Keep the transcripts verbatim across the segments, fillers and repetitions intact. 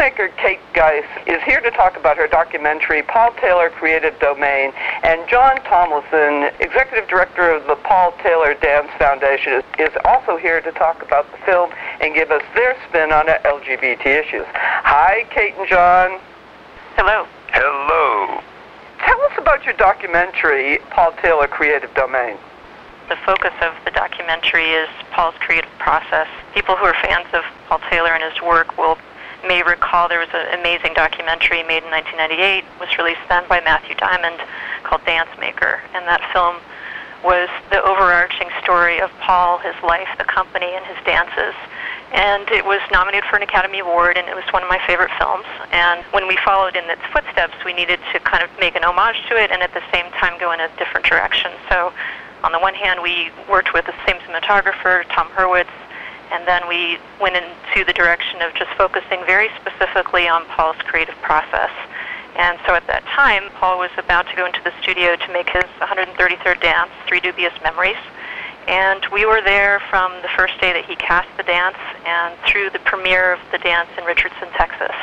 filmmaker Kate Geis is here to talk about her documentary, Paul Taylor Creative Domain, and John Tomlinson, Executive Director of the Paul Taylor Dance Foundation, is, is also here to talk about the film and give us their spin on L G B T issues. Hi, Kate and John. Hello. Hello. Tell us about your documentary, Paul Taylor Creative Domain. The focus of the documentary is Paul's creative process. People who are fans of Paul Taylor and his work will may recall there was an amazing documentary made in nineteen ninety-eight, was released then by Matthew Diamond, called Dance Maker. And that film was the overarching story of Paul, his life, the company, and his dances. And it was nominated for an Academy Award, and it was one of my favorite films. And when we followed in its footsteps, we needed to kind of make an homage to it and at the same time go in a different direction. So on the one hand, we worked with the same cinematographer, Tom Hurwitz, and then we went into the direction of just focusing very specifically on Paul's creative process. And so at that time, Paul was about to go into the studio to make his one hundred thirty-third dance, Three Dubious Memories. And we were there from the first day that he cast the dance and through the premiere of the dance in Richardson, Texas.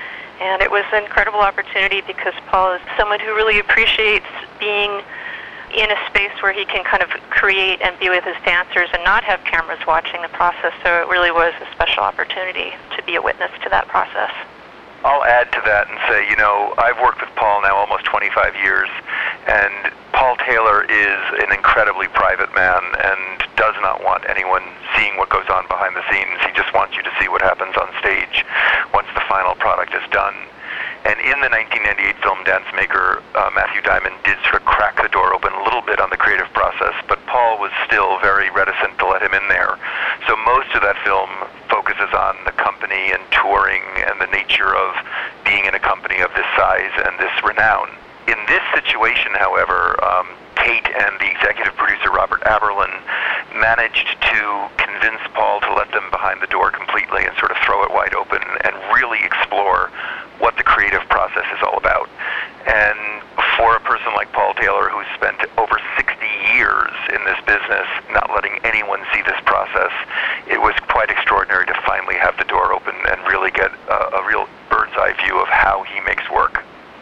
And it was an incredible opportunity because Paul is someone who really appreciates being in a space where he can kind of create and be with his dancers and not have cameras watching the process. So it really was a special opportunity to be a witness to that process. I'll add to that and say, you know, I've worked with Paul now almost twenty-five years, and Paul Taylor is an incredibly private man and does not want anyone seeing what goes on behind the scenes. He just wants you to see what happens on stage once the final product is done. And in the nineteen ninety-eight film Dance Maker, uh, Matthew Diamond did sort of crack the door open a little bit on the creative process, but Paul was still very reticent to let him in there. So most of that film focuses on the company and touring and the nature of being in a company of this size and this renown. In this situation, however, um, Kate and the executive producer, Robert Aberlin, managed to convince Paul to let them behind the door completely and sort of throw it wide open and really explore what the creative process is all about. And for a person like Paul Taylor, who's spent over sixty years in this business, not letting anyone see this process, it was quite extraordinary to finally have the door open and really get a, a real bird's eye view of how he makes work.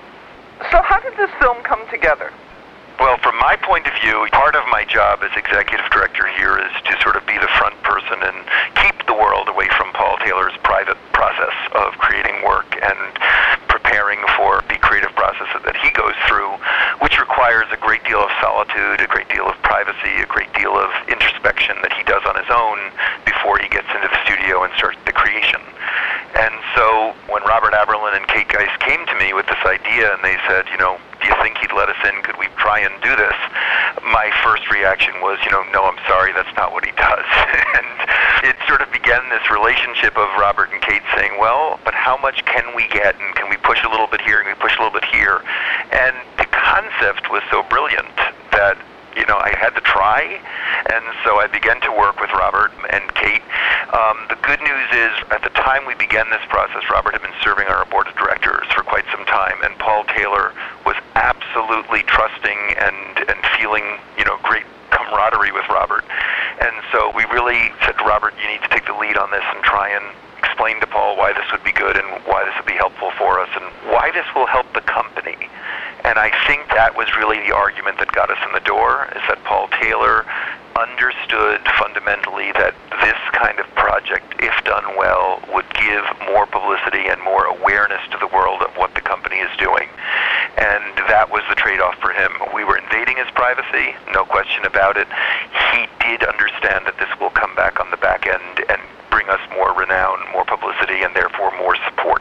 So how did this film come together? Well, from my point of view, part of my job as executive director here is to sort of be the front person and keep the world away from Paul Taylor's private process of creating work and preparing for the creative process that he goes through, which requires a great deal of solitude, a great deal of privacy, a great deal of introspection that he does on his own before he gets into the studio and starts the creation. And so when Robert Aberlin and Kate Geis came to me with this idea and they said, you know, do you think he'd let us in? Could we try and do this? My first reaction was, you know, no, I'm sorry, that's not what he does. And it sort of began this relationship of Robert and Kate saying, well, but how much can we get? And can we push a little bit here? Can we push a little bit here? And the concept was so brilliant that, you know, I had to try. And so I began to work with Robert and Kate. Um, the good news is, at the time we began this process, Robert had been serving on our board of directors for quite some time, and Paul Taylor was absolutely trusting and, and feeling, you know, great camaraderie with Robert. And so we really said to Robert, you need to take the lead on this and try and explain to Paul why this would be good and why this would be helpful for us and why this will help the company. And I think that was really the argument that got us in the door, is that Paul Taylor understood fundamentally that this kind of project, if done well, would give more publicity and more awareness to the world of what the company is doing. And that was the trade-off for him. We were invading his privacy, no question about it. He did understand that this will come back on the back end and bring us more renown, more publicity, and therefore more support.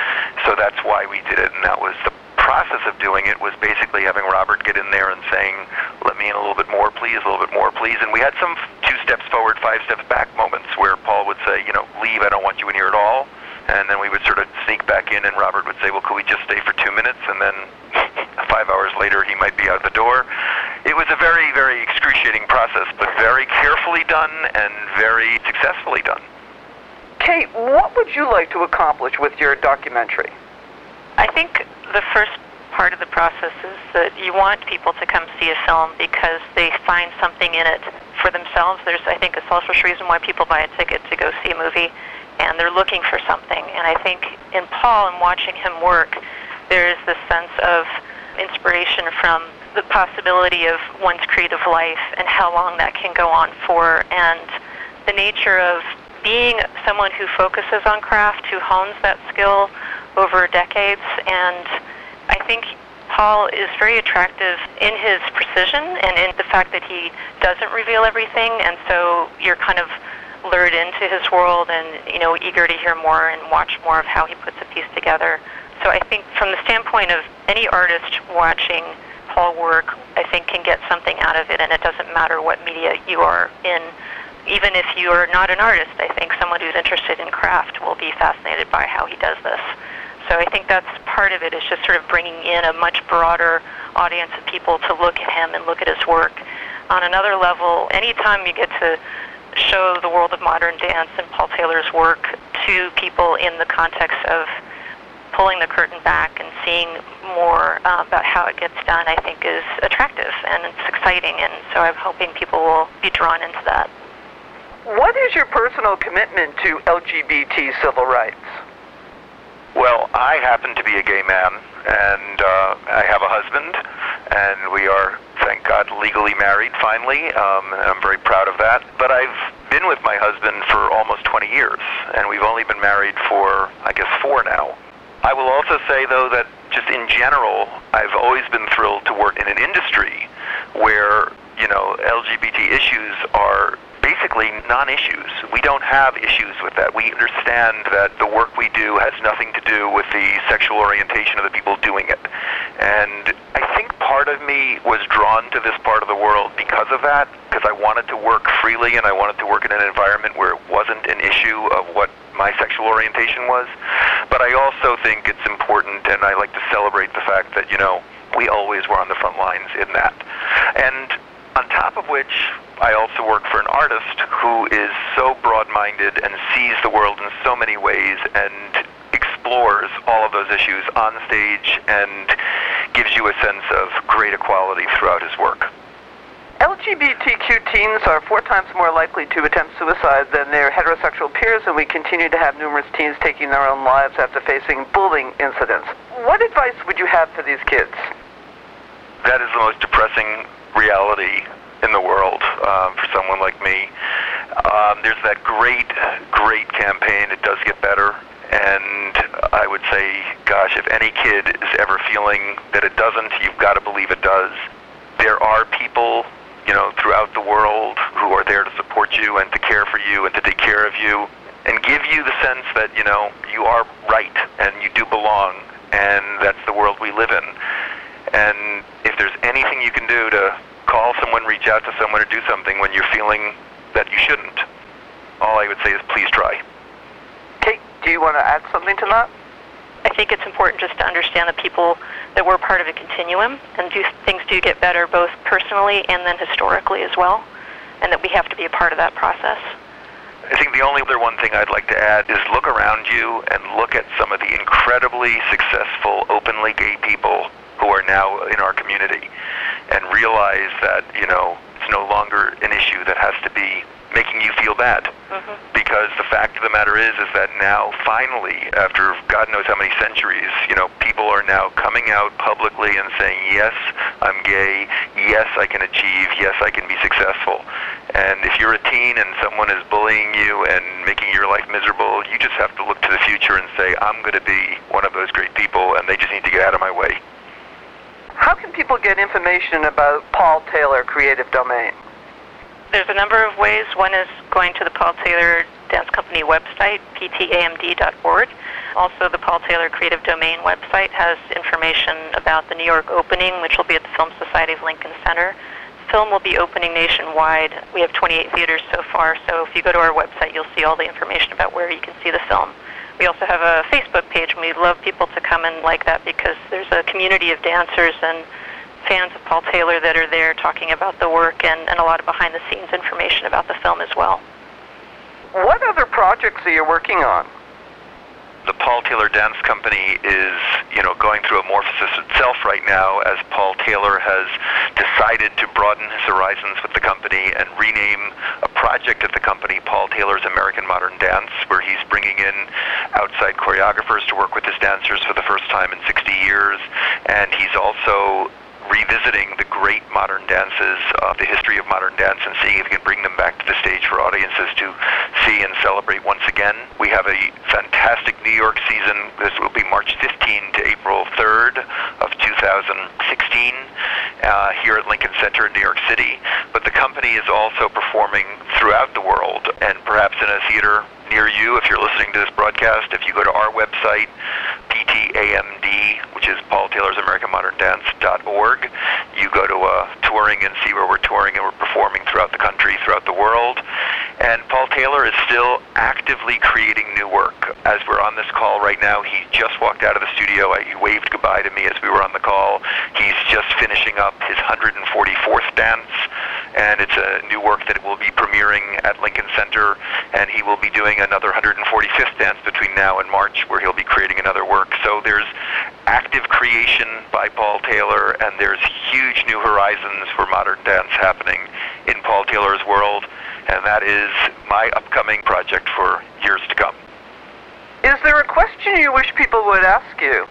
So that's why we did it, and that was the process of doing it, was basically having Robert get in there and saying, let me in a little bit more, please, a little bit more, please. And we had some two steps forward, five steps back moments where Paul would say, you know, leave, I don't want you in here at all. And then we would sort of sneak back in, and Robert would say, well, could we just stay for two minutes? And then five hours later, he might be out the door. It was a very, very excruciating process, but very carefully done and very successfully done. Kate, what would you like to accomplish with your documentary? I think the first part of the process is that you want people to come see a film because they find something in it for themselves. There's, I think, a selfish reason why people buy a ticket to go see a movie, and they're looking for something. And I think in Paul and watching him work, there is this sense of inspiration from the possibility of one's creative life and how long that can go on for, and the nature of being someone who focuses on craft, who hones that skill over decades. And I think Paul is very attractive in his precision and in the fact that he doesn't reveal everything, and so you're kind of lured into his world and, you know, eager to hear more and watch more of how he puts a piece together. So I think from the standpoint of any artist watching Paul work, I think can get something out of it, and it doesn't matter what media you are in. Even if you are not an artist, I think someone who's interested in craft will be fascinated by how he does this. So I think that's part of it, is just sort of bringing in a much broader audience of people to look at him and look at his work. On another level, anytime you get to show the world of modern dance and Paul Taylor's work to people in the context of pulling the curtain back and seeing more uh, about how it gets done, I think is attractive and it's exciting, and so I'm hoping people will be drawn into that. What is your personal commitment to L G B T civil rights? Well, I happen to be a gay man, and uh, I have a husband, and we are, thank God, legally married finally, um, and I'm very proud of that. But I've been with my husband for almost twenty years, and we've only been married for, I guess, four now. I will also say, though, that just in general, I've always been thrilled to work in an industry where, you know, L G B T issues are basically non-issues. We don't have issues with that. We understand that the work we do has nothing to do with the sexual orientation of the people doing it. And I think part of me was drawn to this part of the world because of that, because I wanted to work freely and I wanted to work in an environment where it wasn't an issue of what my sexual orientation was. But I also think it's important, and I like to celebrate the fact that, you know, we always were on the front lines in that. And on top of which, I also work for an artist who is so broad-minded and sees the world in so many ways and explores all of those issues on stage and gives you a sense of great equality throughout his work. L G B T Q teens are four times more likely to attempt suicide than their heterosexual peers, and we continue to have numerous teens taking their own lives after facing bullying incidents. What advice would you have for these kids? That is the most depressing reality in the world um, for someone like me. Um, there's that great, great campaign, It Does Get Better, and I would say, gosh, if any kid is ever feeling that it doesn't, you've got to believe it does. There are people, you know, throughout the world who are there to support you and to care for you and to take care of you and give you the sense that, you know, you are right and you do belong, and that's the world we live in. And if there's anything you can do to call someone, reach out to someone, or do something when you're feeling that you shouldn't, all I would say is please try. Kate, do you want to add something to that? I think it's important just to understand that people, that we're part of a continuum, and do, things do get better both personally and then historically as well, and that we have to be a part of that process. I think the only other one thing I'd like to add is look around you and look at some of the incredibly successful, openly gay people who are now in our community, and realize that, you know, it's no longer an issue that has to be making you feel bad. Mm-hmm. Because the fact of the matter is, is that now, finally, after God knows how many centuries, you know, people are now coming out publicly and saying, yes, I'm gay, yes, I can achieve, yes, I can be successful. And if you're a teen and someone is bullying you and making your life miserable, you just have to look to the future and say, I'm going to be one of those great people, and they just need to get out of my way. How can people get information about Paul Taylor Creative Domain? There's a number of ways. One is going to the Paul Taylor Dance Company website, p t a m d dot org. Also, the Paul Taylor Creative Domain website has information about the New York opening, which will be at the Film Society of Lincoln Center. Film will be opening nationwide. We have twenty-eight theaters so far, so if you go to our website, you'll see all the information about where you can see the film. We also have a Facebook page, and we'd love people to come and like that because there's a community of dancers and fans of Paul Taylor that are there talking about the work, and, and a lot of behind-the-scenes information about the film as well. What other projects are you working on? The Paul Taylor Dance Company is, you know, going through a morphosis itself right now, as Paul Taylor has decided to broaden his horizons with the company and rename a project at the company Paul Taylor's American Modern Dance, where he's bringing in outside choreographers to work with his dancers for the first time in sixty years, and he's also revisiting the great modern dances of the history of modern dance and seeing if he can bring them back to the stage for audiences to see and celebrate once again. We have a fantastic New York season. This will be March fifteenth to April third of two thousand sixteen uh, here at Lincoln Center in New York City. But the company is also performing throughout the world, and perhaps in a theater near you if you're listening to this broadcast. If you go to our website, P T A M D, which is Paul Taylor's American Modern Dance dot org, you go to uh, touring and see where we're touring, and we're performing throughout the country, throughout the world. And Paul Taylor is still actively creating new work. As we're on this call right now, he just walked out of the studio. He waved goodbye to me as we were on the call. He's just finishing up his one hundred forty-fourth dance, and it's a new work that will be premiering at Lincoln Center, and he will be doing another one hundred forty-fifth dance between now and March, where he'll be creating another work. So there's active creation by Paul Taylor, and there's huge new horizons for modern dance happening in Paul Taylor's world, and that is my upcoming project for years to come. Is there a question you wish people would ask you?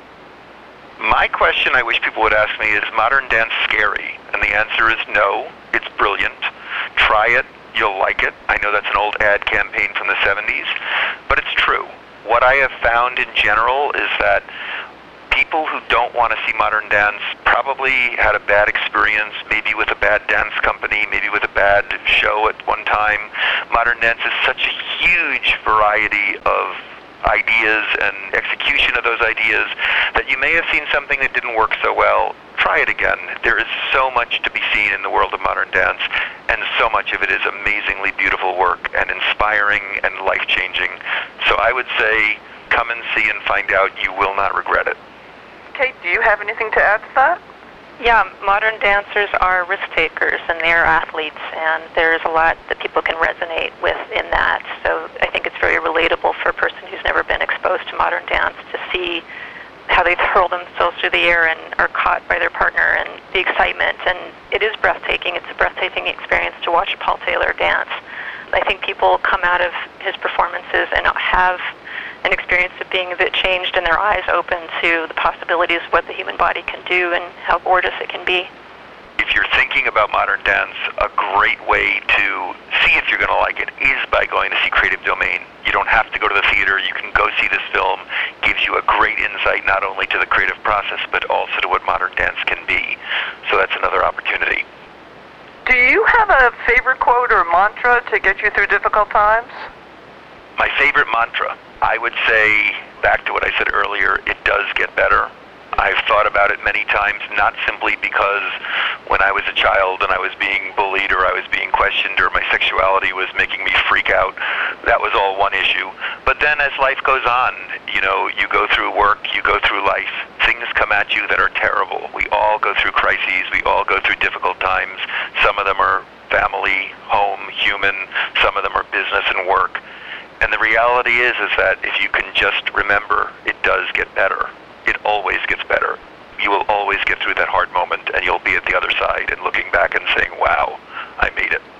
My question I wish people would ask me is, modern dance scary? And the answer is no. It's brilliant. Try it. You'll like it. I know that's an old ad campaign from the seventies, but it's true. What I have found in general is that people who don't want to see modern dance probably had a bad experience, maybe with a bad dance company, maybe with a bad show at one time. Modern dance is such a huge variety of ideas and execution of those ideas that you may have seen something that didn't work so well. Try it again. There is so much to be seen in the world of modern dance, and so much of it is amazingly beautiful work and inspiring and life-changing. So I would say, come and see and find out. You will not regret it. Kate, do you have anything to add to that? Yeah, modern dancers are risk takers, and they are athletes, and there's a lot that people can resonate with in that. So I think it's very relatable for a person who's never been exposed to modern dance to see how they hurl themselves through the air and are caught by their partner, and the excitement. And it is breathtaking. It's a breathtaking experience to watch Paul Taylor dance. I think people come out of his performances and have an experience of being a bit changed and their eyes open to the possibilities of what the human body can do and how gorgeous it can be. If you're thinking about modern dance, a great way to see if you're going to like it is by going to see Creative Domain. You don't have to go to the theater. You can go see this film. Gives you a great insight not only to the creative process, but also to what modern dance can be. So that's another opportunity. Do you have a favorite quote or mantra to get you through difficult times? My favorite mantra, I would say, back to what I said earlier, it does get better. I've thought about it many times, not simply because when I was a child and I was being bullied or I was being questioned or my sexuality was making me freak out. That was all one issue. But then as life goes on, you know, you go through work, you go through life, things come at you that are terrible. We all go through crises. We all go through difficult times. Some of them are family, home, human. Some of them are business and work. And the reality is, is that if you can just remember, it does get better. It always gets better. You will always get through that hard moment, and you'll be at the other side and looking back and saying, wow, I made it.